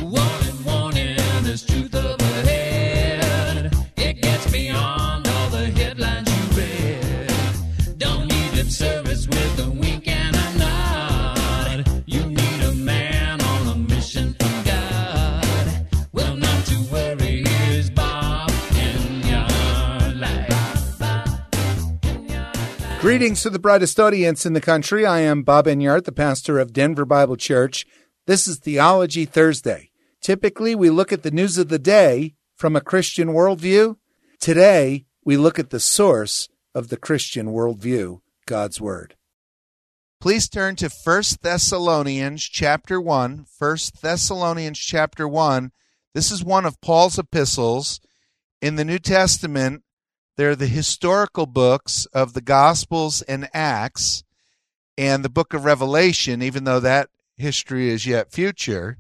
Warning, warning, there's truth up ahead. It gets beyond all the headlines you read. Don't need lip service with a wink and a nod. You need a man on a mission from God. Well, not to worry, here's Bob in your life. Greetings to the brightest audience in the country. I am Bob Enyart, the pastor of Denver Bible Church. This is Theology Thursday. Typically, we look at the news of the day from a Christian worldview. Today, we look at the source of the Christian worldview, God's Word. Please turn to 1 Thessalonians chapter 1. 1 Thessalonians chapter 1. This is one of Paul's epistles. In the New Testament, they're the historical books of the Gospels and Acts and the book of Revelation, even though that history is yet future.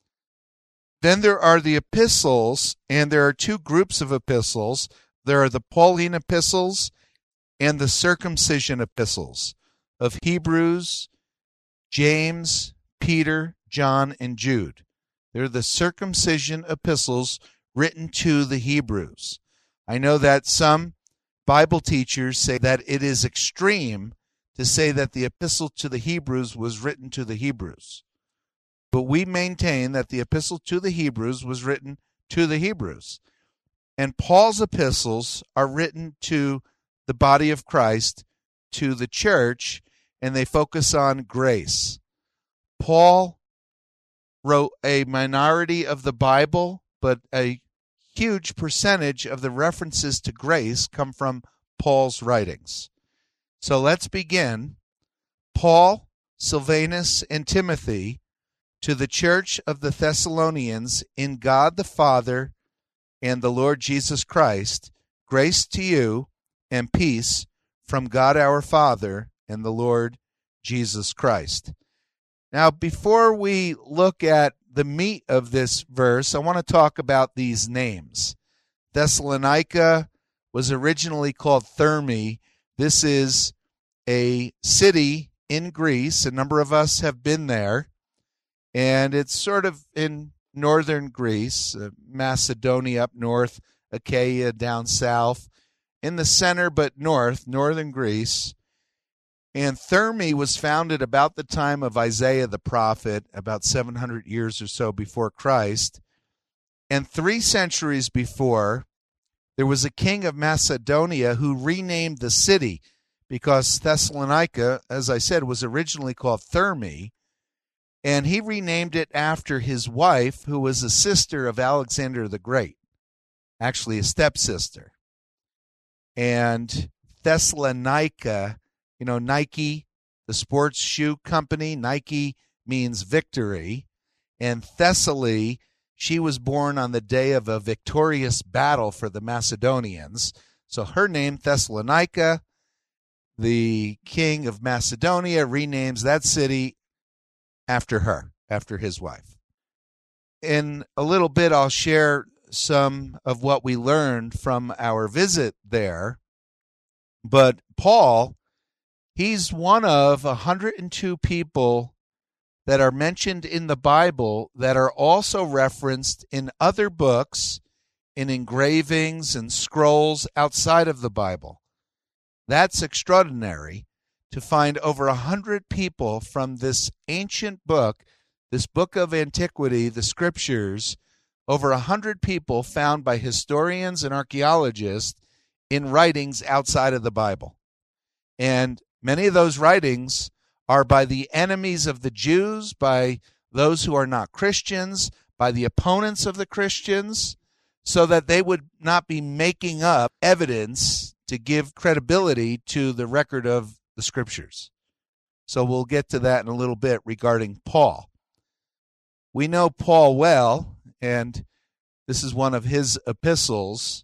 Then there are the epistles, and there are two groups of epistles. There are the Pauline epistles and the circumcision epistles of Hebrews, James, Peter, John, and Jude. They're the circumcision epistles written to the Hebrews. I know that some Bible teachers say that it is extreme to say that the epistle to the Hebrews was written to the Hebrews. But we maintain that the epistle to the Hebrews was written to the Hebrews. And Paul's epistles are written to the body of Christ, to the church, and they focus on grace. Paul wrote a minority of the Bible, but a huge percentage of the references to grace come from Paul's writings. So let's begin. Paul, Silvanus, and Timothy, to the church of the Thessalonians, in God the Father and the Lord Jesus Christ, grace to you and peace from God our Father and the Lord Jesus Christ. Now, before we look at the meat of this verse, I want to talk about these names. Thessalonica was originally called Thermi. This is a city in Greece. A number of us have been there. And it's sort of in northern Greece, Macedonia up north, Achaia down south, in the center but northern Greece. And Thermi was founded about the time of Isaiah the prophet, about 700 years or so before Christ. And 3 centuries before, there was a king of Macedonia who renamed the city because Thessalonica, as I said, was originally called Thermi. And he renamed it after his wife, who was a sister of Alexander the Great, actually a stepsister. And Thessalonica, Nike, the sports shoe company, Nike means victory. And Thessaly, she was born on the day of a victorious battle for the Macedonians. So her name, Thessalonica, the king of Macedonia, renames that city after her, after his wife. In a little bit, I'll share some of what we learned from our visit there. But Paul, he's one of 102 people that are mentioned in the Bible that are also referenced in other books, in engravings and scrolls outside of the Bible. That's extraordinary, to find over 100 people from this ancient book, this book of antiquity, the Scriptures, over 100 people found by historians and archaeologists in writings outside of the Bible. And many of those writings are by the enemies of the Jews, by those who are not Christians, by the opponents of the Christians, so that they would not be making up evidence to give credibility to the record of the Scriptures. So we'll get to that in a little bit regarding Paul. We know Paul well, and this is one of his epistles.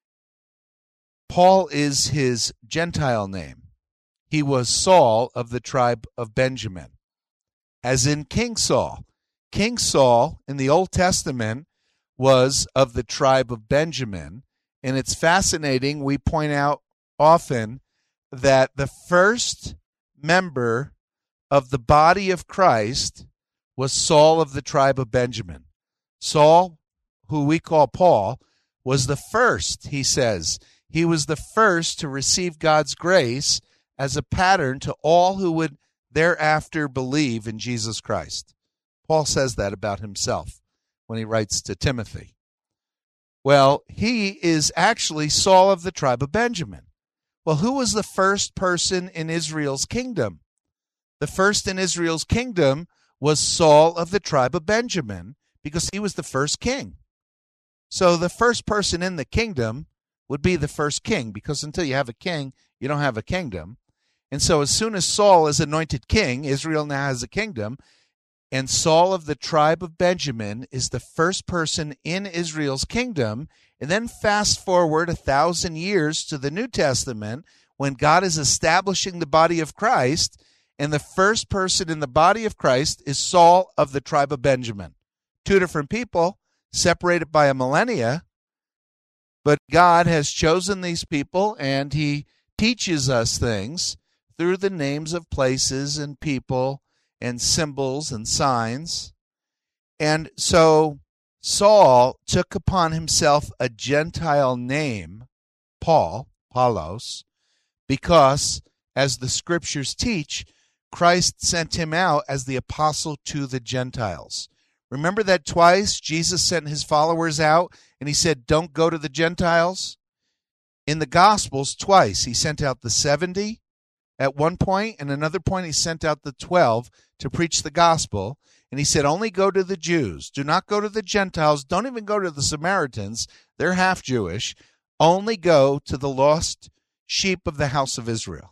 Paul is his Gentile name. He was Saul of the tribe of Benjamin, as in King Saul. King Saul in the Old Testament was of the tribe of Benjamin, and it's fascinating. We point out often that the first member of the body of Christ was Saul of the tribe of Benjamin. Saul, who we call Paul, was the first, he says. He was the first to receive God's grace as a pattern to all who would thereafter believe in Jesus Christ. Paul says that about himself when he writes to Timothy. Well, he is actually Saul of the tribe of Benjamin. Well, who was the first person in Israel's kingdom? The first in Israel's kingdom was Saul of the tribe of Benjamin, because he was the first king. So the first person in the kingdom would be the first king, because until you have a king, you don't have a kingdom. And so as soon as Saul is anointed king, Israel now has a kingdom, and Saul of the tribe of Benjamin is the first person in Israel's kingdom. And then fast forward 1,000 years to the New Testament, when God is establishing the body of Christ, and the first person in the body of Christ is Saul of the tribe of Benjamin. Two different people, separated by a millennia, but God has chosen these people, and he teaches us things through the names of places and people and symbols and signs. And so Saul took upon himself a Gentile name, Paul, Paulos, because, as the scriptures teach, Christ sent him out as the apostle to the Gentiles. Remember that twice Jesus sent his followers out and he said, don't go to the Gentiles? In the Gospels, twice he sent out the 70 at one point, and another point he sent out the 12 to preach the gospel. And he said, only go to the Jews. Do not go to the Gentiles. Don't even go to the Samaritans. They're half Jewish. Only go to the lost sheep of the house of Israel.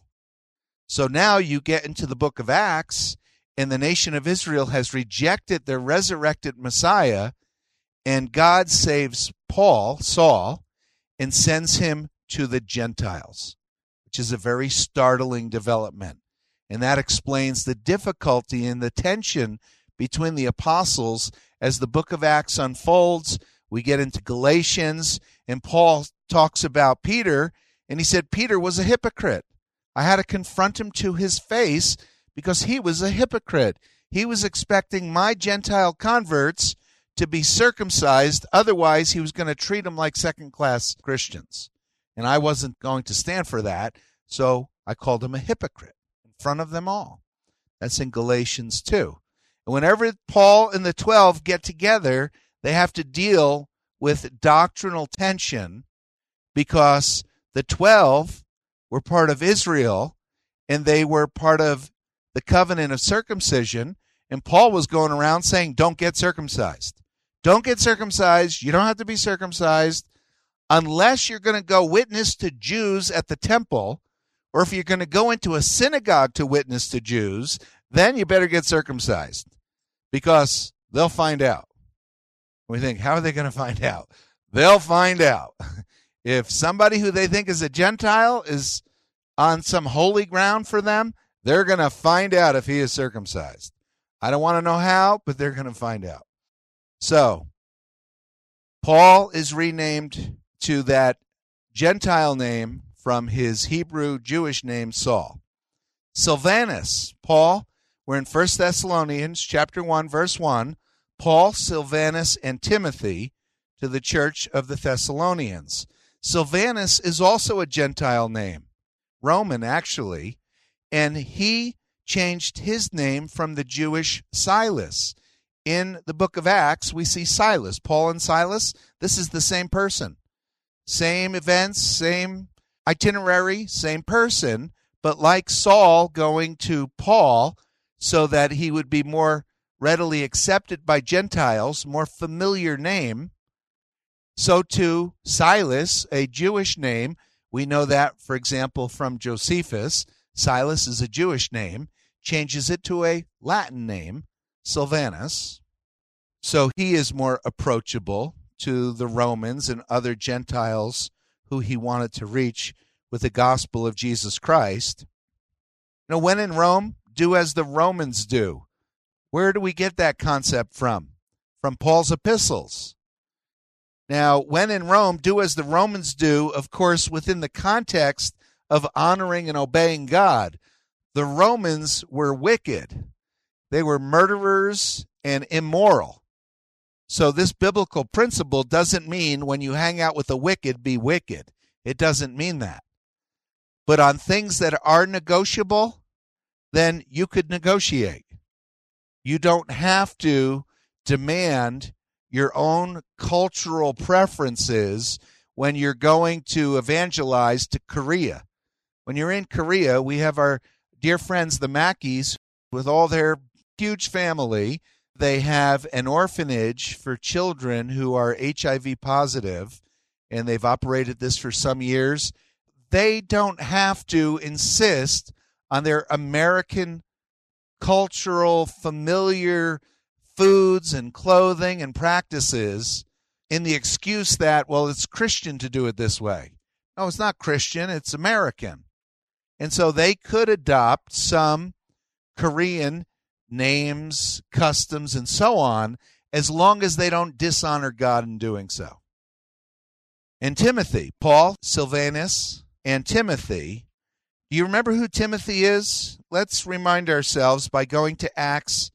So now you get into the book of Acts, and the nation of Israel has rejected their resurrected Messiah, and God saves Paul, Saul, and sends him to the Gentiles, which is a very startling development. And that explains the difficulty and the tension between the apostles as the book of Acts unfolds. We get into Galatians, and Paul talks about Peter, and he said Peter was a hypocrite. I had to confront him to his face because he was a hypocrite. He was expecting my Gentile converts to be circumcised. Otherwise, he was going to treat them like second-class Christians. And I wasn't going to stand for that, so I called him a hypocrite in front of them all. That's in Galatians 2. And whenever Paul and the 12 get together, they have to deal with doctrinal tension, because the 12 were part of Israel, and they were part of the covenant of circumcision, and Paul was going around saying, don't get circumcised. Don't get circumcised. You don't have to be circumcised unless you're going to go witness to Jews at the temple, or if you're going to go into a synagogue to witness to Jews, then you better get circumcised, because they'll find out. We think, how are they going to find out? They'll find out. If somebody who they think is a Gentile is on some holy ground for them, they're going to find out if he is circumcised. I don't want to know how, but they're going to find out. So, Paul is renamed to that Gentile name from his Hebrew Jewish name, Saul. Silvanus, Paul, we're in 1 Thessalonians chapter 1, verse 1, Paul, Silvanus, and Timothy to the church of the Thessalonians. Silvanus is also a Gentile name, Roman actually, and he changed his name from the Jewish Silas. In the book of Acts, we see Silas, Paul and Silas. This is the same person. Same events, same itinerary, same person, but like Saul going to Paul so that he would be more readily accepted by Gentiles, more familiar name, so too Silas, a Jewish name. We know that, for example, from Josephus. Silas is a Jewish name, changes it to a Latin name, Silvanus. So he is more approachable to the Romans and other Gentiles who he wanted to reach with the gospel of Jesus Christ. You know, when in Rome, do as the Romans do. Where do we get that concept from? From Paul's epistles. Now, when in Rome, do as the Romans do, of course, within the context of honoring and obeying God. The Romans were wicked. They were murderers and immoral. So this biblical principle doesn't mean when you hang out with the wicked, be wicked. It doesn't mean that. But on things that are negotiable, then you could negotiate. You don't have to demand your own cultural preferences when you're going to evangelize to Korea. When you're in Korea, we have our dear friends, the Mackeys, with all their huge family. They have an orphanage for children who are HIV positive, and they've operated this for some years. They don't have to insist on their American cultural, familiar foods and clothing and practices in the excuse that, well, it's Christian to do it this way. No, it's not Christian, it's American. And so they could adopt some Korean names, customs, and so on, as long as they don't dishonor God in doing so. And Timothy, Paul, Silvanus, and Timothy. Do you remember who Timothy is? Let's remind ourselves by going to Acts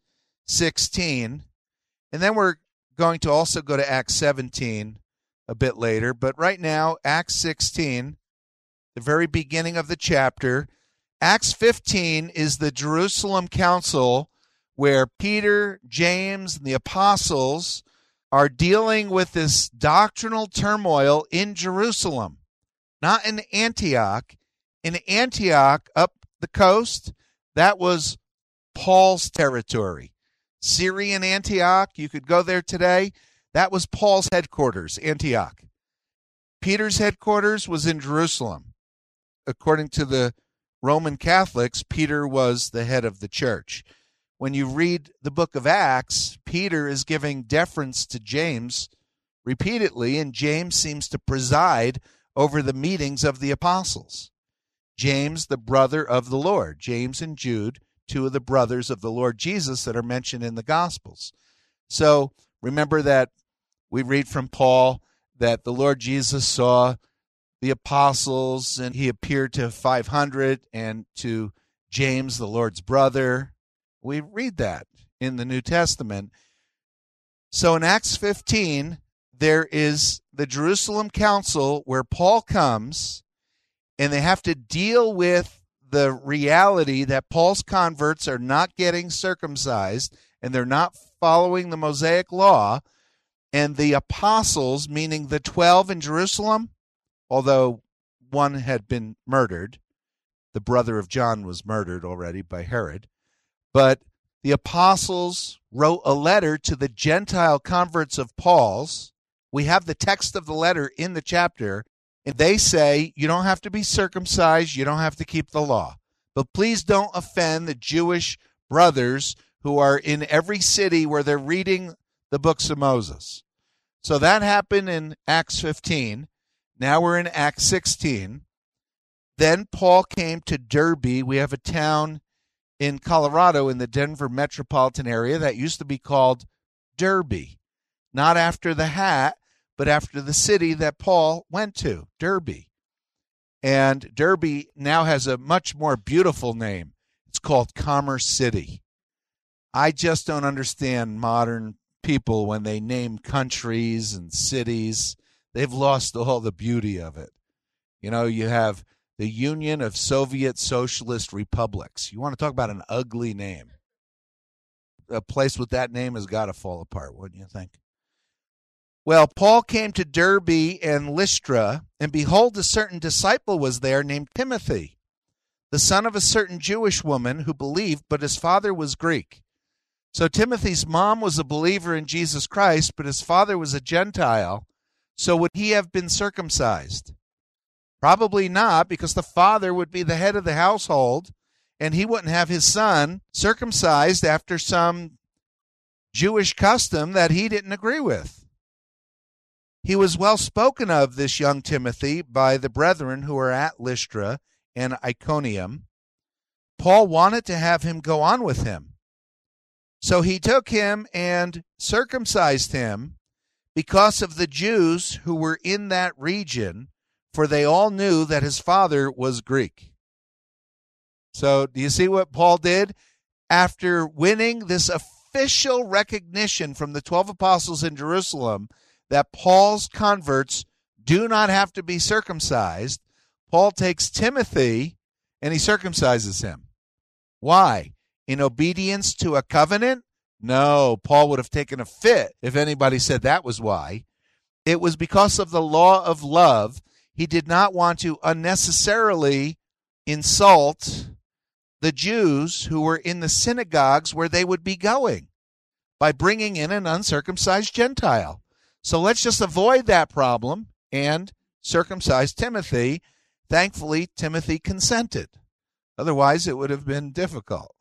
16, and then we're going to also go to Acts 17 a bit later. But right now, Acts 16, the very beginning of the chapter. Acts 15 is the Jerusalem Council, where Peter, James, and the apostles are dealing with this doctrinal turmoil in Jerusalem, not in Antioch. In Antioch, up the coast, that was Paul's territory. Syrian Antioch, you could go there today. That was Paul's headquarters, Antioch. Peter's headquarters was in Jerusalem. According to the Roman Catholics, Peter was the head of the church. When you read the book of Acts, Peter is giving deference to James repeatedly, and James seems to preside over the meetings of the apostles. James, the brother of the Lord. James and Jude, two of the brothers of the Lord Jesus that are mentioned in the Gospels. So remember that we read from Paul that the Lord Jesus saw the apostles and he appeared to 500 and to James, the Lord's brother. We read that in the New Testament. So in Acts 15, there is the Jerusalem Council where Paul comes, and they have to deal with the reality that Paul's converts are not getting circumcised and they're not following the Mosaic law. And the apostles, meaning the 12 in Jerusalem, although one had been murdered, the brother of John was murdered already by Herod, but the apostles wrote a letter to the Gentile converts of Paul's. We have the text of the letter in the chapter, and they say, you don't have to be circumcised, you don't have to keep the law, but please don't offend the Jewish brothers who are in every city where they're reading the books of Moses. So that happened in Acts 15. Now we're in Acts 16. Then Paul came to Derbe. We have a town in Colorado in the Denver metropolitan area that used to be called Derbe. Not after the hat, but after the city that Paul went to, Derbe. And Derbe now has a much more beautiful name. It's called Commerce City. I just don't understand modern people when they name countries and cities. They've lost all the beauty of it. You know, you have the Union of Soviet Socialist Republics. You want to talk about an ugly name. A place with that name has got to fall apart, wouldn't you think? Well, Paul came to Derbe and Lystra, and behold, a certain disciple was there named Timothy, the son of a certain Jewish woman who believed, but his father was Greek. So Timothy's mom was a believer in Jesus Christ, but his father was a Gentile. So would he have been circumcised? Probably not, because the father would be the head of the household, and he wouldn't have his son circumcised after some Jewish custom that he didn't agree with. He was well spoken of, this young Timothy, by the brethren who were at Lystra and Iconium. Paul wanted to have him go on with him. So he took him and circumcised him because of the Jews who were in that region, for they all knew that his father was Greek. So do you see what Paul did? After winning this official recognition from the 12 apostles in Jerusalem that Paul's converts do not have to be circumcised, Paul takes Timothy and he circumcises him. Why? In obedience to a covenant? No, Paul would have taken a fit if anybody said that was why. It was because of the law of love. He did not want to unnecessarily insult the Jews who were in the synagogues where they would be going by bringing in an uncircumcised Gentile. So let's just avoid that problem and circumcise Timothy. Thankfully, Timothy consented. Otherwise, it would have been difficult.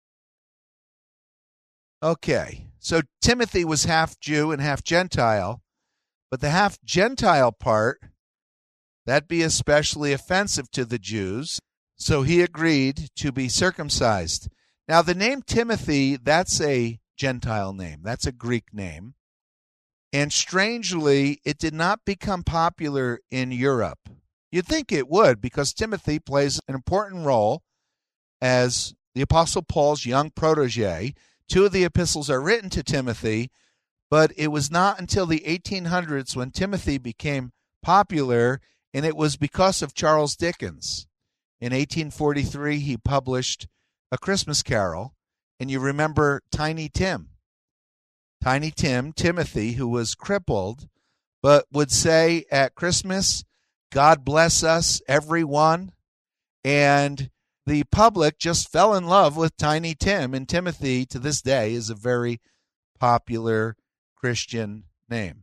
Okay, so Timothy was half Jew and half Gentile, but the half Gentile part, that'd be especially offensive to the Jews, so he agreed to be circumcised. Now, the name Timothy, that's a Gentile name. That's a Greek name. And strangely, it did not become popular in Europe. You'd think it would, because Timothy plays an important role as the Apostle Paul's young protege. 2 of the epistles are written to Timothy, but it was not until the 1800s when Timothy became popular, and it was because of Charles Dickens. In 1843, he published A Christmas Carol, and you remember Tiny Tim. Tiny Tim, Timothy, who was crippled, but would say at Christmas, "God bless us, everyone," and the public just fell in love with Tiny Tim, and Timothy to this day is a very popular Christian name.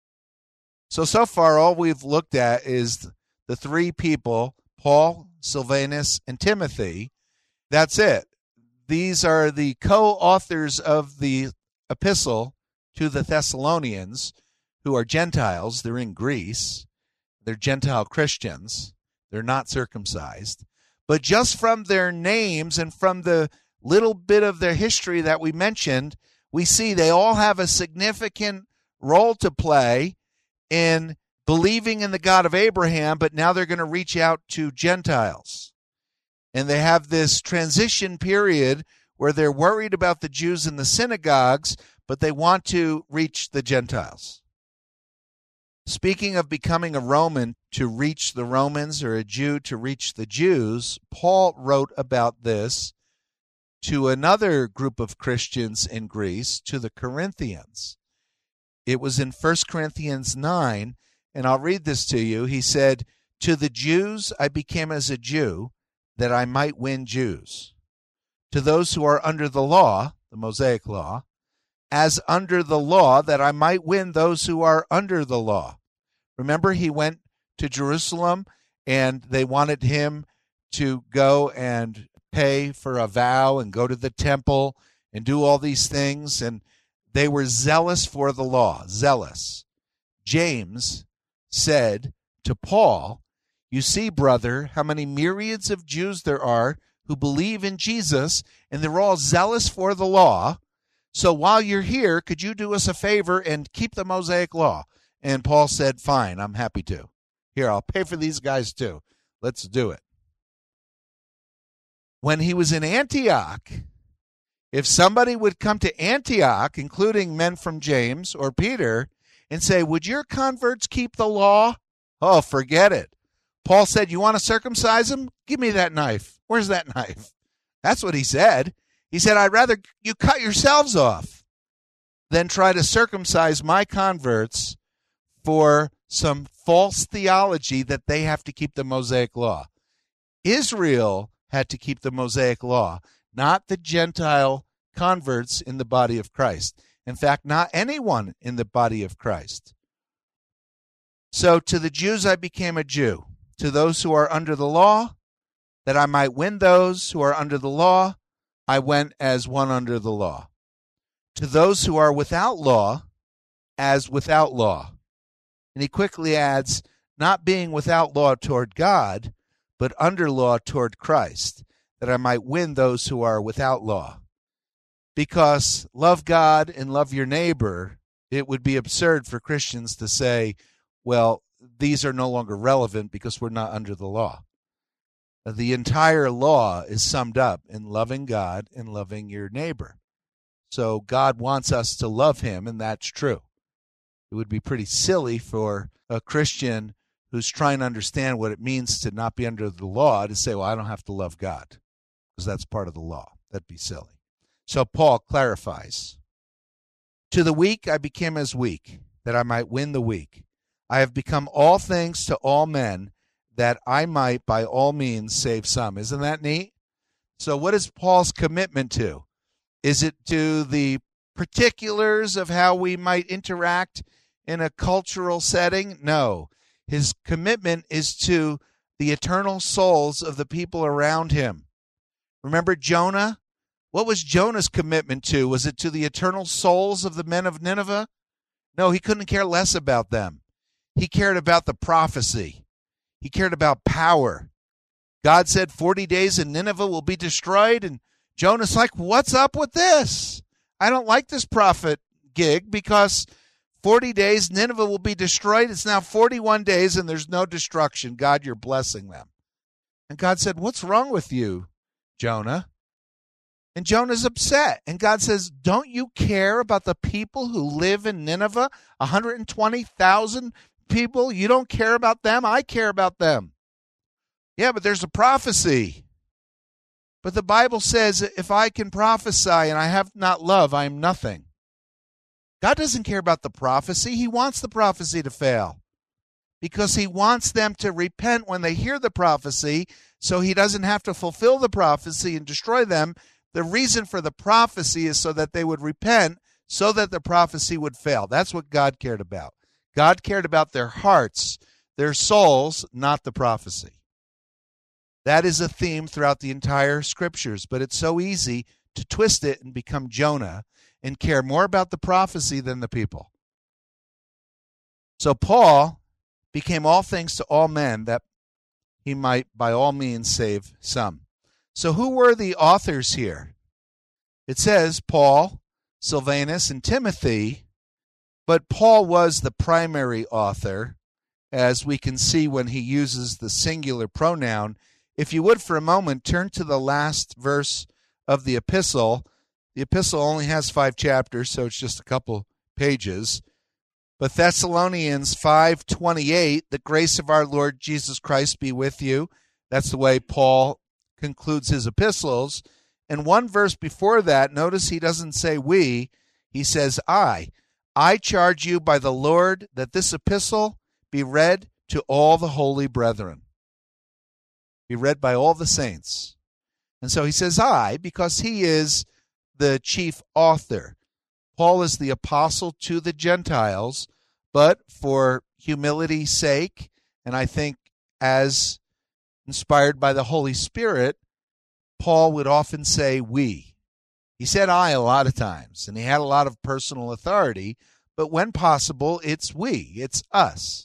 So far, all we've looked at is the 3 people, Paul, Silvanus, and Timothy. That's it. These are the co-authors of the epistle to the Thessalonians, who are Gentiles. They're in Greece. They're Gentile Christians. They're not circumcised. But just from their names and from the little bit of their history that we mentioned, we see they all have a significant role to play in believing in the God of Abraham, but now they're going to reach out to Gentiles. And they have this transition period where they're worried about the Jews in the synagogues, but they want to reach the Gentiles. Speaking of becoming a Roman to reach the Romans, or a Jew to reach the Jews, Paul wrote about this to another group of Christians in Greece, to the Corinthians. It was in 1 Corinthians 9, and I'll read this to you. He said, "To the Jews I became as a Jew, that I might win Jews. To those who are under the law," the Mosaic law, "as under the law, that I might win those who are under the law." Remember, he went to Jerusalem, and they wanted him to go and pay for a vow and go to the temple and do all these things, and they were zealous for the law, zealous. James said to Paul, "You see, brother, how many myriads of Jews there are who believe in Jesus, and they're all zealous for the law. So while you're here, could you do us a favor and keep the Mosaic law?" And Paul said, "Fine, I'm happy to. Here, I'll pay for these guys too. Let's do it." When he was in Antioch, if somebody would come to Antioch, including men from James or Peter, and say, "Would your converts keep the law?" Oh, forget it. Paul said, "You want to circumcise them? Give me that knife. Where's that knife?" That's what he said. He said, "I'd rather you cut yourselves off than try to circumcise my converts for some false theology that they have to keep the Mosaic law." Israel had to keep the Mosaic law, not the Gentile converts in the body of Christ. In fact, not anyone in the body of Christ. So to the Jews I became a Jew, to those who are under the law, that I might win those who are under the law, I went as one under the law. To those who are without law, as without law. And he quickly adds, not being without law toward God, but under law toward Christ, that I might win those who are without law. Because love God and love your neighbor, it would be absurd for Christians to say, well, these are no longer relevant because we're not under the law. The entire law is summed up in loving God and loving your neighbor. So God wants us to love him, and that's true. It would be pretty silly for a Christian who's trying to understand what it means to not be under the law to say, well, I don't have to love God, because that's part of the law. That'd be silly. So Paul clarifies, to the weak I became as weak, that I might win the weak. I have become all things to all men, that I might by all means save some. Isn't that neat? So what is Paul's commitment to? Is it to the particulars of how we might interact in a cultural setting? No. His commitment is to the eternal souls of the people around him. Remember Jonah? What was Jonah's commitment to? Was it to the eternal souls of the men of Nineveh? No, he couldn't care less about them. He cared about the prophecy. He cared about power. God said 40 days and Nineveh will be destroyed, and Jonah's like, what's up with this? I don't like this prophet gig because 40 days, Nineveh will be destroyed. It's now 41 days and there's no destruction. God, you're blessing them. And God said, what's wrong with you, Jonah? And Jonah's upset. And God says, don't you care about the people who live in Nineveh? 120,000 people. You don't care about them? I care about them. Yeah, but there's a prophecy. But the Bible says, if I can prophesy and I have not love, I am nothing. God doesn't care about the prophecy. He wants the prophecy to fail because he wants them to repent when they hear the prophecy, so he doesn't have to fulfill the prophecy and destroy them. The reason for the prophecy is so that they would repent, so that the prophecy would fail. That's what God cared about. God cared about their hearts, their souls, not the prophecy. That is a theme throughout the entire scriptures, but it's so easy to twist it and become Jonah and care more about the prophecy than the people. So Paul became all things to all men, that he might by all means save some. So who were the authors here? It says Paul, Silvanus, and Timothy, but Paul was the primary author, as we can see when he uses the singular pronoun. If you would for a moment turn to the last verse of the epistle. The epistle only has 5 chapters, so it's just a couple pages. But Thessalonians 5:28, the grace of our Lord Jesus Christ be with you. That's the way Paul concludes his epistles. And one verse before that, notice he doesn't say we, he says I charge you by the Lord that this epistle be read to all the holy brethren. Be read by all the saints. And so he says I, because he is the chief author. Paul is the apostle to the Gentiles, but for humility's sake, and I think as inspired by the Holy Spirit, Paul would often say we. He said I a lot of times, and he had a lot of personal authority, but when possible, it's we, it's us.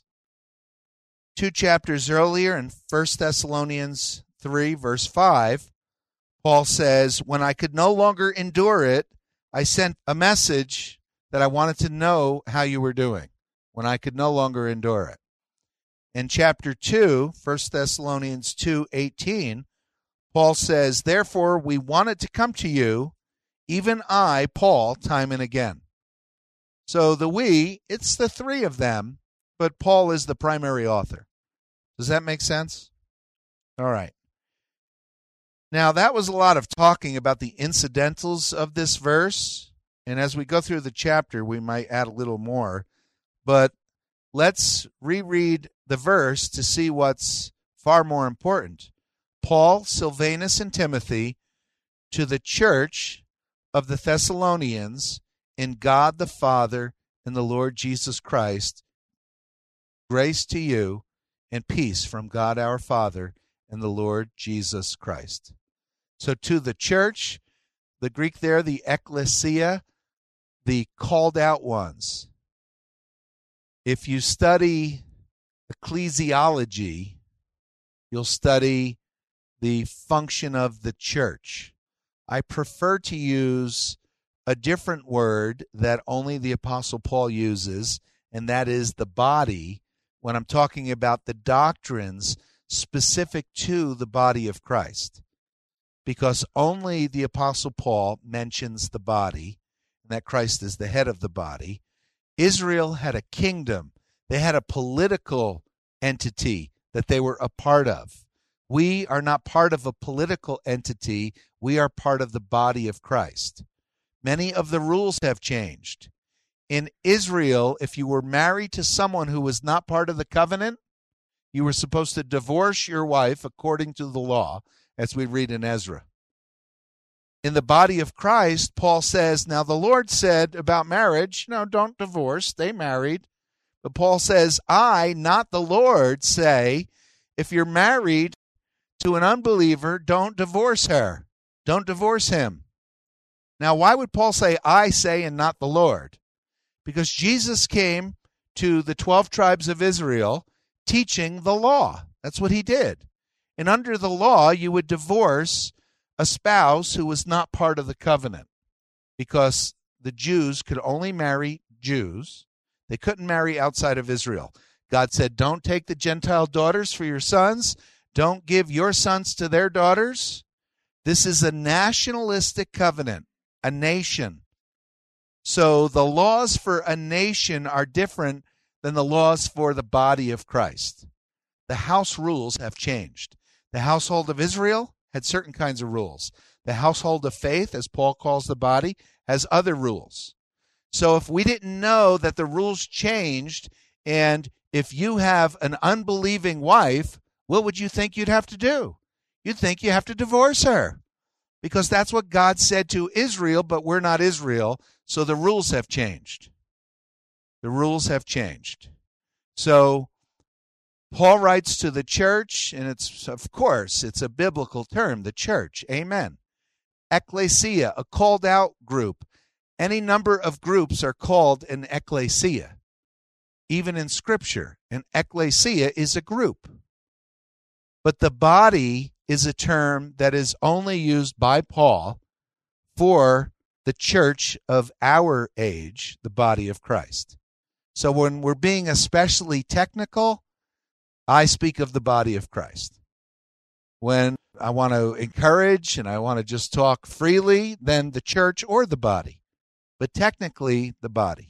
2 chapters earlier in 1 Thessalonians 3, verse 5, Paul says, when I could no longer endure it, I sent a message that I wanted to know how you were doing, when I could no longer endure it. In chapter 2, 1 Thessalonians 2:18, Paul says, therefore we wanted to come to you, even I, Paul, time and again. So the we, it's the 3 of them, but Paul is the primary author. Does that make sense? All right. Now, that was a lot of talking about the incidentals of this verse, and as we go through the chapter, we might add a little more, but let's reread the verse to see what's far more important. Paul, Silvanus, and Timothy, to the church of the Thessalonians, in God the Father and the Lord Jesus Christ, grace to you and peace from God our Father and the Lord Jesus Christ. So to the church, the Greek there, the ecclesia, the called out ones. If you study ecclesiology, you'll study the function of the church. I prefer to use a different word that only the Apostle Paul uses, and that is the body, when I'm talking about the doctrines specific to the body of Christ. Because only the Apostle Paul mentions the body, and that Christ is the head of the body. Israel had a kingdom. They had a political entity that they were a part of. We are not part of a political entity. We are part of the body of Christ. Many of the rules have changed. In Israel, if you were married to someone who was not part of the covenant, you were supposed to divorce your wife according to the law, as we read in Ezra. In the body of Christ, Paul says, now the Lord said about marriage, no, don't divorce, stay married. But Paul says, I, not the Lord, say, if you're married to an unbeliever, don't divorce her. Don't divorce him. Now, why would Paul say, I say, and not the Lord? Because Jesus came to the 12 tribes of Israel teaching the law. That's what he did. And under the law, you would divorce a spouse who was not part of the covenant, because the Jews could only marry Jews. They couldn't marry outside of Israel. God said, don't take the Gentile daughters for your sons. Don't give your sons to their daughters. This is a nationalistic covenant, a nation. So the laws for a nation are different than the laws for the body of Christ. The house rules have changed. The household of Israel had certain kinds of rules. The household of faith, as Paul calls the body, has other rules. So if we didn't know that the rules changed, and if you have an unbelieving wife, what would you think you'd have to do? You'd think you have to divorce her, because that's what God said to Israel, but we're not Israel, so the rules have changed. The rules have changed. So Paul writes to the church, and it's, of course, it's a biblical term, the church. Amen. Ecclesia, a called out group. Any number of groups are called an ecclesia. Even in Scripture, an ecclesia is a group. But the body is a term that is only used by Paul for the church of our age, the body of Christ. So when we're being especially technical, I speak of the body of Christ. When I want to encourage and I want to just talk freely, then the church or the body. But technically, the body.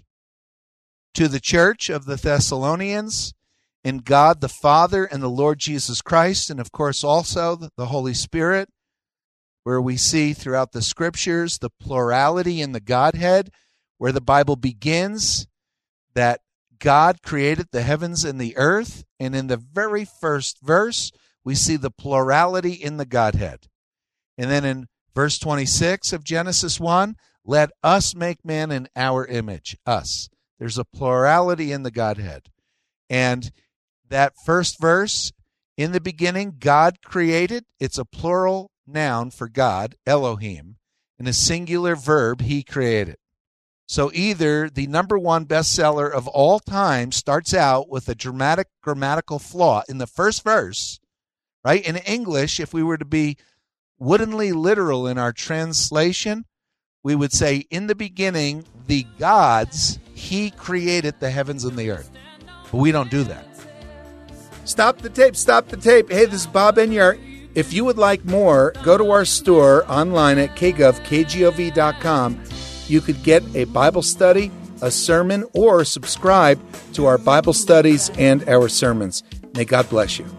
To the church of the Thessalonians, in God the Father and the Lord Jesus Christ, and of course also the Holy Spirit, where we see throughout the Scriptures the plurality in the Godhead, where the Bible begins that God created the heavens and the earth, and in the very first verse, we see the plurality in the Godhead. And then in verse 26 of Genesis 1, let us make man in our image, us. There's a plurality in the Godhead. And that first verse, in the beginning, God created, it's a plural noun for God, Elohim, and a singular verb, he created. So either the number one bestseller of all time starts out with a dramatic grammatical flaw in the first verse, right? In English, if we were to be woodenly literal in our translation, we would say, in the beginning, the gods, he created the heavens and the earth. But we don't do that. Stop the tape, stop the tape. Hey, this is Bob Enyart. If you would like more, go to our store online at kgov.com. You could get a Bible study, a sermon, or subscribe to our Bible studies and our sermons. May God bless you.